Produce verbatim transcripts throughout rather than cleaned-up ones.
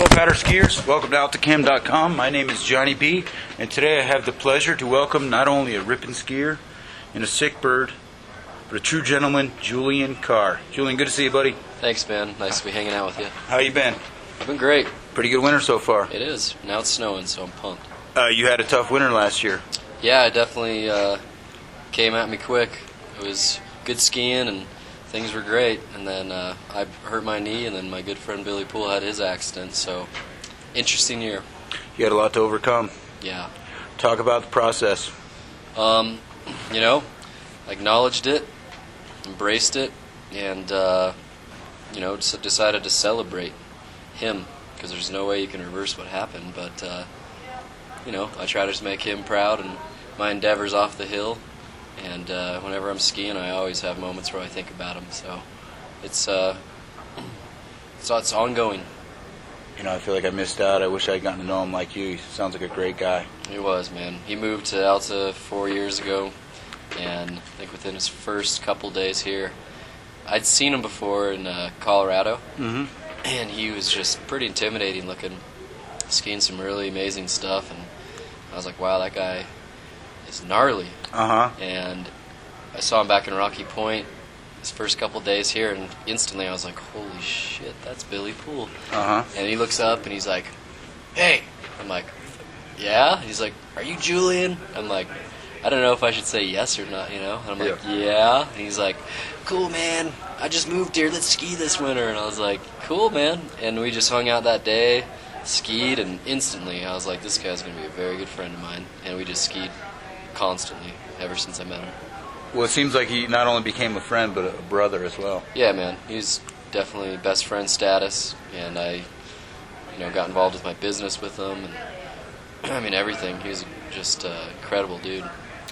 Hello, Patter skiers. Welcome to Altacam dot com. My name is Johnny B, and today I have the pleasure to welcome not only a ripping skier and a sick bird, but a true gentleman, Julian Carr. Julian, good to see you, buddy. Thanks, man. Nice to be hanging out with you. How you been? I've been great. Pretty good winter so far. It is. Now it's snowing, so I'm pumped. Uh, you had a tough winter last year. Yeah, it definitely uh, came at me quick. It was good skiing and things were great, and then uh, I hurt my knee, and then my good friend Billy Poole had his accident, so interesting year. You had a lot to overcome. Yeah. Talk about the process. Um, you know, I acknowledged it, embraced it, and, uh, you know, just decided to celebrate him, because there's no way you can reverse what happened, but, uh, you know, I try to just make him proud, and my endeavors off the hill. And uh, whenever I'm skiing, I always have moments where I think about him. So it's uh, it's, it's ongoing. You know, I feel like I missed out. I wish I'd gotten to know him like you. He sounds like a great guy. He was, man. He moved to Alta four years ago, and I think within his first couple days here, I'd seen him before in uh, Colorado, mm-hmm. and he was just pretty intimidating looking, skiing some really amazing stuff, and I was like, wow, that guy is gnarly. Uh-huh. And I saw him back in Rocky Point his first couple days here, and instantly I was like, holy shit, that's Billy Poole. Uh-huh. And he looks up and he's like, hey. I'm like, yeah? He's like, are you Julian? I'm like, I don't know if I should say yes or not, you know? And I'm like, yeah. yeah. And he's like, cool, man. I just moved here. Let's ski this winter. And I was like, cool, man. And we just hung out that day, skied, and instantly I was like, this guy's going to be a very good friend of mine. And we just skied constantly ever since I met him. Well, it seems like he not only became a friend, but a brother as well. Yeah, man. He's definitely best friend status, and I, you know, got involved with my business with him, and I mean everything. He's just an incredible dude.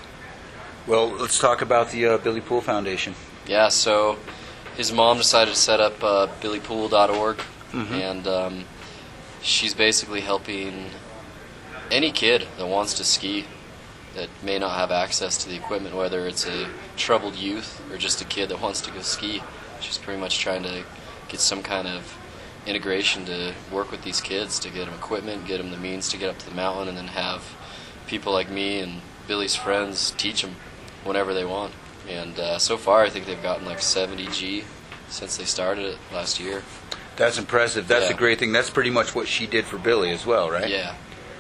Well, let's talk about the uh, Billy Poole Foundation. Yeah, so his mom decided to set up uh, billy poole dot org, mm-hmm. and um, she's basically helping any kid that wants to ski that may not have access to the equipment, whether it's a troubled youth or just a kid that wants to go ski. She's pretty much trying to get some kind of integration to work with these kids to get them equipment, get them the means to get up to the mountain, and then have people like me and Billy's friends teach them whenever they want. And uh, so far I think they've gotten like seventy G since they started it last year. That's impressive. That's yeah. a great thing. That's pretty much what she did for Billy as well, right? Yeah.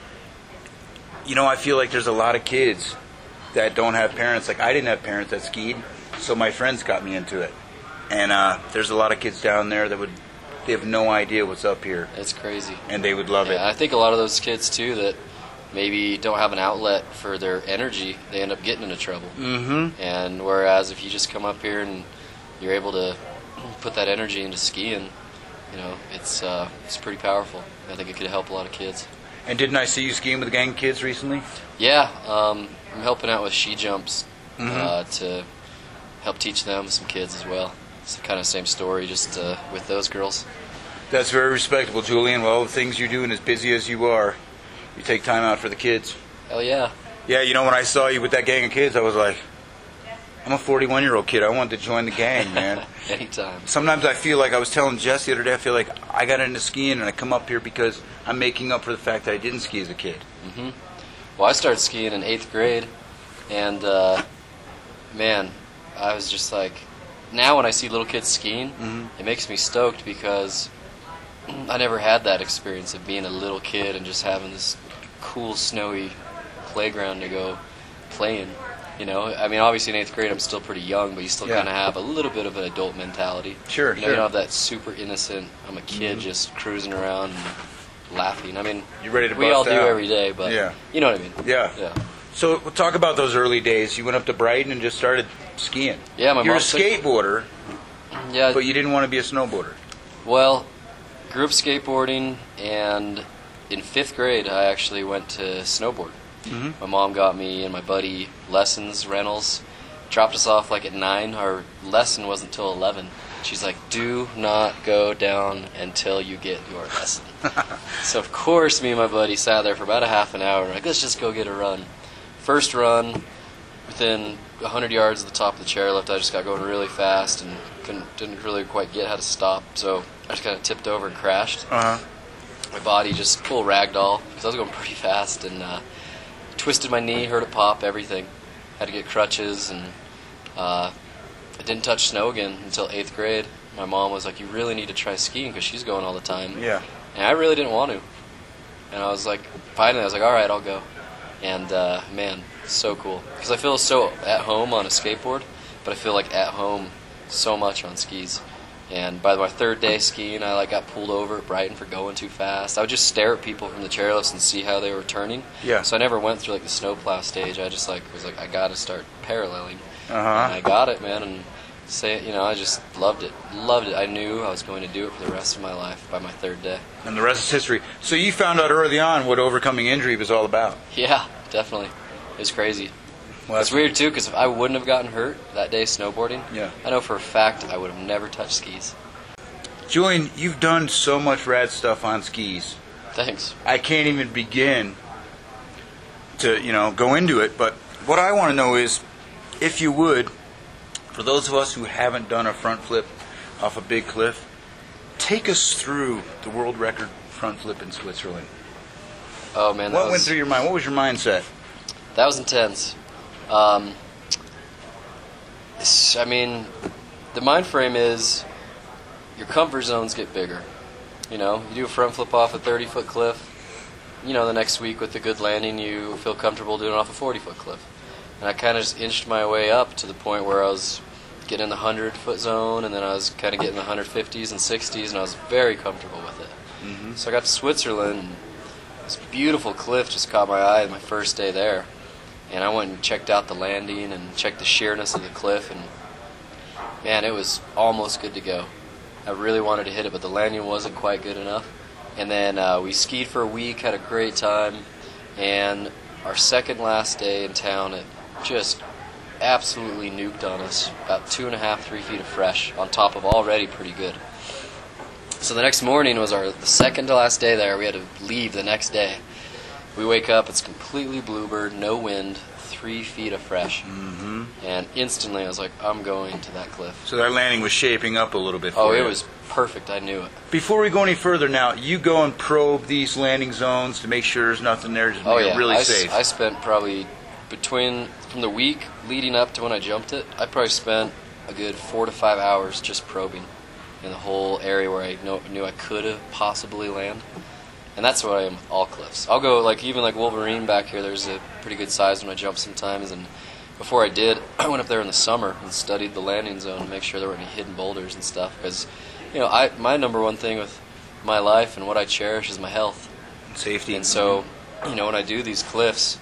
You know, I feel like there's a lot of kids that don't have parents. Like, I didn't have parents that skied, so my friends got me into it. And uh, there's a lot of kids down there that would, they have no idea what's up here. It's crazy. And they would love yeah, it. I think a lot of those kids, too, that maybe don't have an outlet for their energy, they end up getting into trouble. Mm-hmm. And whereas if you just come up here and you're able to put that energy into skiing, you know, it's uh, it's pretty powerful. I think it could help a lot of kids. And didn't I see you skiing with the gang kids recently? Yeah, um, I'm helping out with She Jumps mm-hmm. uh, to help teach them, some kids as well. It's the kind of same story, just uh, with those girls. That's very respectable, Julian. With all the things you're doing, as busy as you are, you take time out for the kids. Hell yeah. Yeah, you know, when I saw you with that gang of kids, I was like, I'm a forty-one-year-old kid. I wanted to join the gang, man. Anytime. Sometimes I feel like, I was telling Jess the other day, I feel like I got into skiing and I come up here because I'm making up for the fact that I didn't ski as a kid. Mm-hmm. Well, I started skiing in eighth grade, and, uh, man, I was just like, now when I see little kids skiing, mm-hmm. it makes me stoked because I never had that experience of being a little kid and just having this cool, snowy playground to go play in. You know, I mean, obviously in eighth grade I'm still pretty young, but you still yeah. kind of have a little bit of an adult mentality. Sure, you know, sure. You don't have that super innocent, I'm a kid mm-hmm. just cruising around and laughing. I mean, you're ready to we all bust do out. every day, but yeah. you know what I mean. Yeah. Yeah. So we'll talk about those early days. You went up to Brighton and just started skiing. Yeah, my You're a mom took- skateboarder, Yeah. but you didn't want to be a snowboarder. Well, grew up skateboarding, and in fifth grade I actually went to snowboard. Mm-hmm. My mom got me and my buddy lessons, rentals, dropped us off like at nine. Our lesson wasn't until eleven. She's like, do not go down until you get your lesson. So of course me and my buddy sat there for about a half an hour. Like, let's just go get a run. First run, within one hundred yards of the top of the chairlift, I just got going really fast and couldn't, didn't really quite get how to stop. So I just kind of tipped over and crashed. Uh-huh. my body just full ragdoll because I was going pretty fast, and uh, twisted my knee, heard it pop, everything. Had to get crutches, and uh, I didn't touch snow again until eighth grade. My mom was like, "You really need to try skiing because she's going all the time." Yeah. And I really didn't want to. And I was like, finally, I was like, all right, I'll go. And uh, man, so cool because I feel so at home on a skateboard, but I feel like at home so much on skis. And by my third day skiing, I like got pulled over at Brighton for going too fast. I would just stare at people from the chairlifts and see how they were turning. Yeah. So I never went through like the snowplow stage. I just like was like, I got to start paralleling. Uh And huh. I got it, man. And say, you know, I just loved it, loved it. I knew I was going to do it for the rest of my life by my third day. And the rest is history. So you found out early on what overcoming injury was all about. Yeah, definitely. It was crazy. Well, It's weird too because if I wouldn't have gotten hurt that day snowboarding, Yeah. I know for a fact I would have never touched skis. Julian, you've done so much rad stuff on skis. Thanks. I can't even begin to, you know, go into it. But what I want to know is, if you would, for those of us who haven't done a front flip off a big cliff, take us through the world record front flip in Switzerland. Oh man, that What was, went through your mind? What was your mindset? that was intense. Um, it's- I mean, the mind frame is your comfort zones get bigger. You know, you do a front flip off a thirty foot cliff. You know, the next week with a good landing, you feel comfortable doing it off a forty foot cliff. And I kind of just inched my way up to the point where I was getting in the one hundred foot zone, and then I was kind of getting the one fifties and sixties, and I was very comfortable with it. Mm-hmm. So I got to Switzerland, and this beautiful cliff just caught my eye my first day there. And I went and checked out the landing and checked the sheerness of the cliff, and man, it was almost good to go. I really wanted to hit it, but the landing wasn't quite good enough. And then uh, we skied for a week, had a great time, and our second last day in town, it just absolutely nuked on us. About two and a half, three feet of fresh, on top of already pretty good. So the next morning was our the second to last day there. We had to leave the next day. We wake up, it's completely bluebird, no wind, three feet of fresh. Mm-hmm. And instantly I was like, I'm going to that cliff. So that landing was shaping up a little bit for Oh, you. it was perfect. I knew it. Before we go any further now, you go and probe these landing zones to make sure there's nothing there, just Oh, make yeah. it really I, s- safe. I spent probably, between, from the week leading up to when I jumped it, I probably spent a good four to five hours just probing in the whole area where I know, knew I could have possibly land. And that's what I am with all cliffs. I'll go, like, even like Wolverine back here, there's a pretty good size when I jump sometimes. And before I did, I went up there in the summer and studied the landing zone to make sure there weren't any hidden boulders and stuff. Because, you know, I my number one thing with my life and what I cherish is my health. Safety. And so, you know, when I do these cliffs,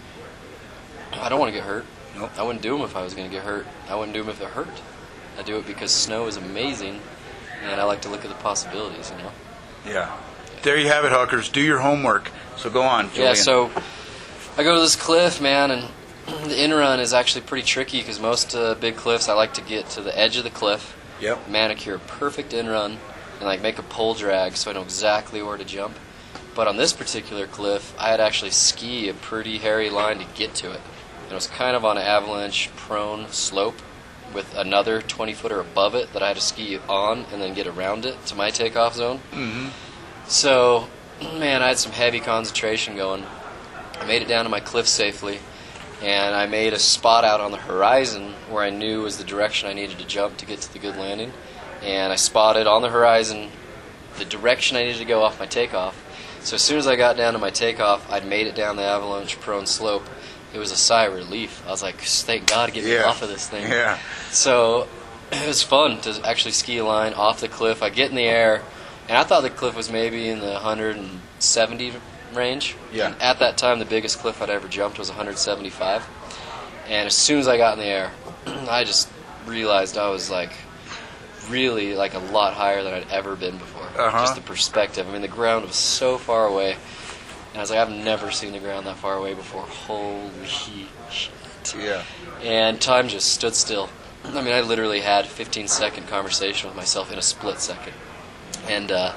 I don't want to get hurt. Nope. I wouldn't do them if I was going to get hurt. I wouldn't do them if it hurt. I do it because snow is amazing, and I like to look at the possibilities, you know? Yeah. There you have it, Huckers. Do your homework. So go on, Julian. Yeah, so I go to this cliff, man, and the in run is actually pretty tricky because most uh, big cliffs, I like to get to the edge of the cliff, Yep. manicure a perfect in run, and like make a pole drag so I know exactly where to jump. But on this particular cliff, I had to actually ski a pretty hairy line to get to it. And it was kind of on an avalanche-prone slope with another twenty footer above it that I had to ski on and then get around it to my takeoff zone. Mm-hmm. So, man, I had some heavy concentration going. I made it down to my cliff safely, and I made a spot out on the horizon where I knew was the direction I needed to jump to get to the good landing. And I spotted on the horizon the direction I needed to go off my takeoff. So as soon as I got down to my takeoff, I'd made it down the avalanche-prone slope. It was a sigh of relief. I was like, thank God, get me Yeah. off of this thing. Yeah. So it was fun to actually ski a line off the cliff. I get in the air, and I thought the cliff was maybe in the one hundred seventy range. Yeah. And at that time, the biggest cliff I'd ever jumped was one hundred seventy-five. And as soon as I got in the air, I just realized I was like really like a lot higher than I'd ever been before. Uh-huh. Just the perspective. I mean, the ground was so far away. And I was like, I've never seen the ground that far away before. Holy shit. Yeah. And time just stood still. I mean, I literally had a fifteen second conversation with myself in a split second. And uh,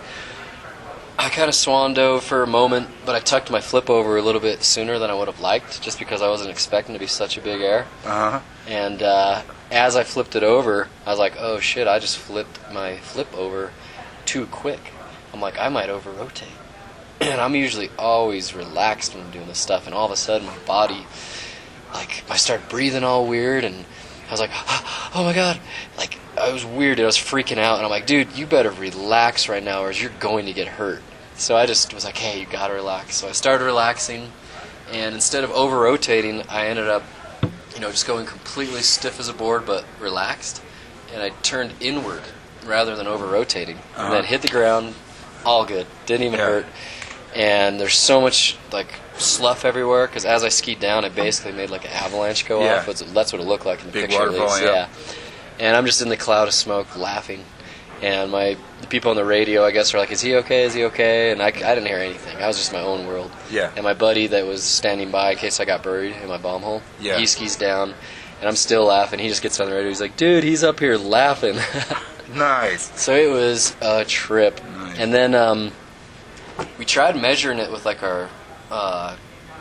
I kind of swan dove for a moment, but I tucked my flip over a little bit sooner than I would have liked, just because I wasn't expecting to be such a big air. Uh-huh. And uh, as I flipped it over, I was like, oh shit, I just flipped my flip over too quick. I'm like, I might over-rotate. and I'm usually always relaxed when I'm doing this stuff, and all of a sudden my body, like, I started breathing all weird, and I was like, oh my god, like, I was weird, I was freaking out, and I'm like, dude, you better relax right now, or you're going to get hurt. So I just was like, hey, you gotta relax. So I started relaxing, and instead of over-rotating, I ended up, you know, just going completely stiff as a board, but relaxed, and I turned inward rather than over-rotating, uh-huh. and then hit the ground, all good, didn't even yeah. hurt, and there's so much, like, slough everywhere, because as I skied down, it basically made, like, an avalanche go yeah. off. That's what it looked like in the Big picture. waterfall, yeah. yeah. And I'm just in the cloud of smoke, laughing, and my the people on the radio, I guess, are like, is he okay, is he okay? And I, I didn't hear anything. I was just in my own world. Yeah. And my buddy that was standing by in case I got buried in my bomb hole, yeah. he skis down, and I'm still laughing. He just gets on the radio. He's like, dude, he's up here laughing. Nice. So it was a trip. Nice. And then um, we tried measuring it with, like, our, uh,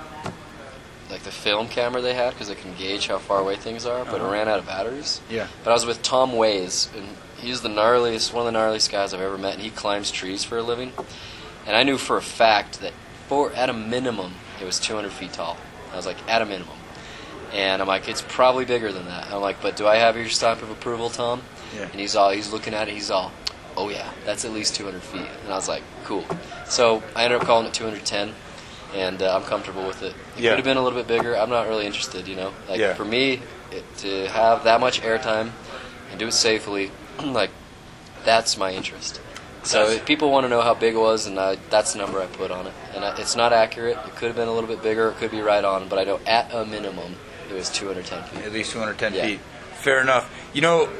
like, the film camera they had, because it can gauge how far away things are, but uh-huh. it ran out of batteries. Yeah. But I was with Tom Ways, and he's the gnarliest, one of the gnarliest guys I've ever met, and he climbs trees for a living. And I knew for a fact that, for at a minimum, it was two hundred feet tall. I was like, at a minimum. And I'm like, it's probably bigger than that. I'm like, but do I have your stamp of approval, Tom? Yeah. And he's all, he's looking at it, he's all, oh yeah, that's at least two hundred feet. And I was like, cool. So I ended up calling it two hundred ten, and uh, I'm comfortable with it. It yeah. could have been a little bit bigger. I'm not really interested, you know. Like yeah. for me, it, to have that much airtime and do it safely, like, that's my interest. So if people want to know how big it was, and I, that's the number I put on it. And I, it's not accurate. It could have been a little bit bigger. It could be right on. But I know at a minimum, it was two hundred ten feet. At least two hundred ten yeah. feet. Fair enough. You know,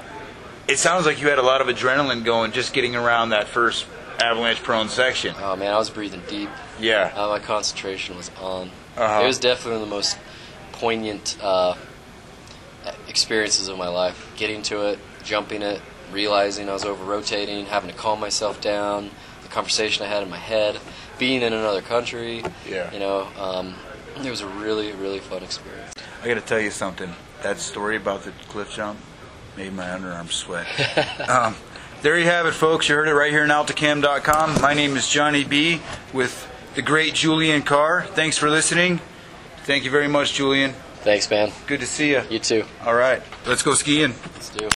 it sounds like you had a lot of adrenaline going just getting around that first avalanche-prone section. Oh, man, I was breathing deep. Yeah. Uh, my concentration was on. Uh-huh. It was definitely one of the most poignant uh, experiences of my life. Getting to it, jumping it, realizing I was over-rotating, having to calm myself down, the conversation I had in my head, being in another country. Yeah. You know, um, it was a really, really fun experience. I got to tell you something. That story about the cliff jump made my underarms sweat. um, there you have it, folks. You heard it right here on Alticam dot com. My name is Johnny B. with the great Julian Carr. Thanks for listening. Thank you very much, Julian. Thanks, man. Good to see you. You too. All right. Let's go skiing. Let's do it.